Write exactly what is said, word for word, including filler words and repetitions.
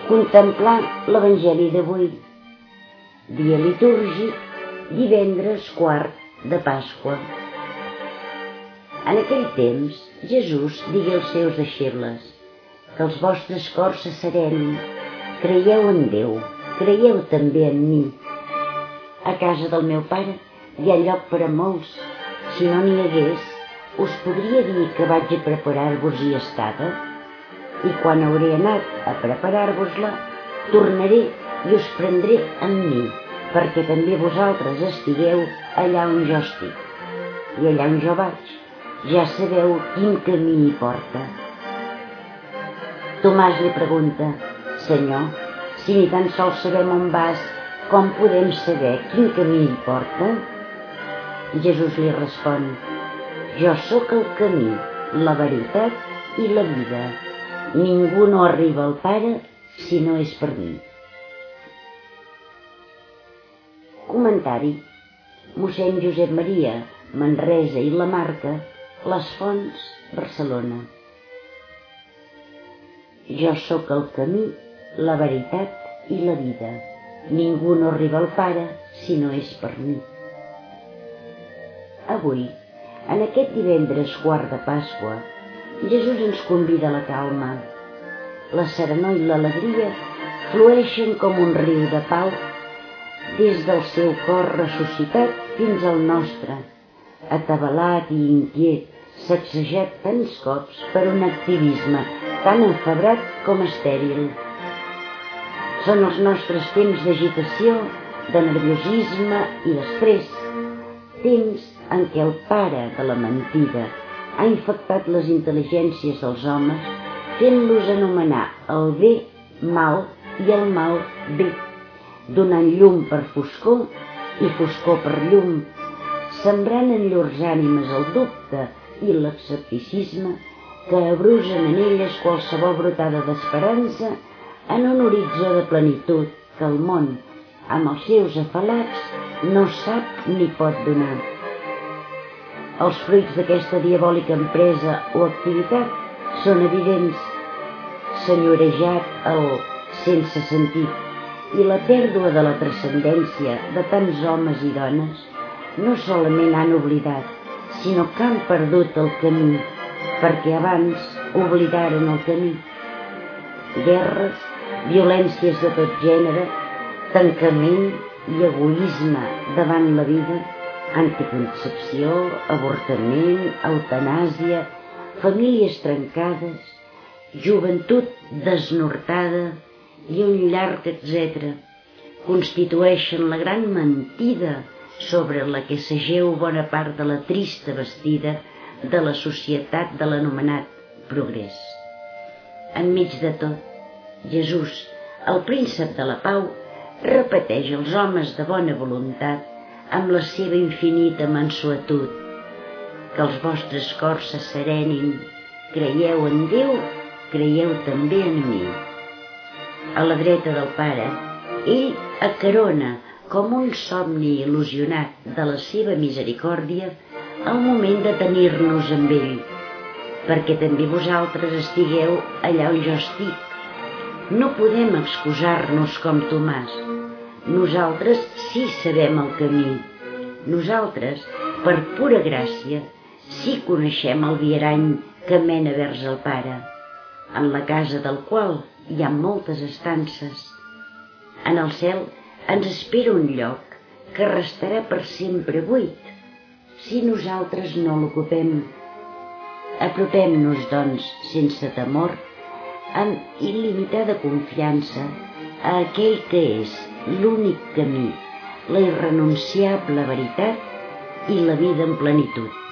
Contemplar l'Evangeli d'avui, dia litúrgic, divendres quart de Pasqua. En aquell temps, Jesús digué als seus deixebles: que els vostres cors se serenin, creieu en Déu, creieu també en mi. A casa del meu pare hi ha lloc per a molts. Si no n'hi hagués, us podria dir que vaig a preparar-vos-hi estada? I quan hauré anat a preparar-vos-la, tornaré i us prendré amb mi, perquè també vosaltres estigueu allà on jo estic. I allà on jo vaig, ja sabeu quin camí hi porta. Tomàs li pregunta: Senyor, si ni tan sols sabem on vas, com podem saber quin camí hi porta? Jesús li respon: Jo sóc el camí, la veritat i la vida. Ningú no arriba al Pare si no és per mi. Comentari: mossèn Josep Maria, Manresa i la Marca, Les Fonts, Barcelona. Jo sóc el camí, la veritat i la vida. Ningú no arriba al Pare si no és per mi. Avui, en aquest divendres quart de Pasqua, Jesús ens convida a la calma. La serenor i l'alegria flueixen com un riu de pau des del seu cor ressuscitat fins al nostre, atabalat i inquiet, sacsejat tants cops per un activisme tan enfebrat com estèril. Són els nostres temps d'agitació, de nerviosisme i d'estrès, temps en què el pare de la mentida ha infectat les intel·ligències dels homes, fent-los anomenar el bé mal i el mal bé, donant llum per foscor i foscor per llum, sembrant en llurs ànimes el dubte i l'escepticisme que abrusen en elles qualsevol brotada d'esperança en un horitzó de plenitud que el món, amb els seus afalats, no sap ni pot donar. Els fruits d'aquesta diabòlica empresa o activitat són evidents: senyorejat el sense sentit i la pèrdua de la transcendència de tants homes i dones no solament han oblidat, sinó que han perdut el camí, perquè abans oblidaren el camí. Guerres, violències de tot gènere, tancament i egoisme davant la vida, anticoncepció, avortament, eutanàsia, famílies trencades, joventut desnortada i un llarg etcètera constitueixen la gran mentida sobre la que s'ageu bona part de la trista vestida de la societat de l'anomenat progrés. Enmig de tot, Jesús, el príncep de la pau, repeteix als homes de bona voluntat amb la seva infinita mansuetud: que els vostres cors se serenin, creieu en Déu, creieu també en mi. A la dreta del Pare, ell acarona com un somni il·lusionat de la seva misericòrdia el moment de tenir-nos amb ell, perquè també vosaltres estigueu allà on jo estic. No podem excusar-nos com Tomàs. Nosaltres sí sabem el camí. Nosaltres, per pura gràcia, sí coneixem el viarany que mena vers el Pare, en la casa del qual hi ha moltes estances. En el cel ens espera un lloc que restarà per sempre buit, si nosaltres no l'ocupem. Apropem-nos, doncs, sense temor, amb il·limitada confiança a aquell que és l'únic camí, la irrenunciable veritat i la vida en plenitud.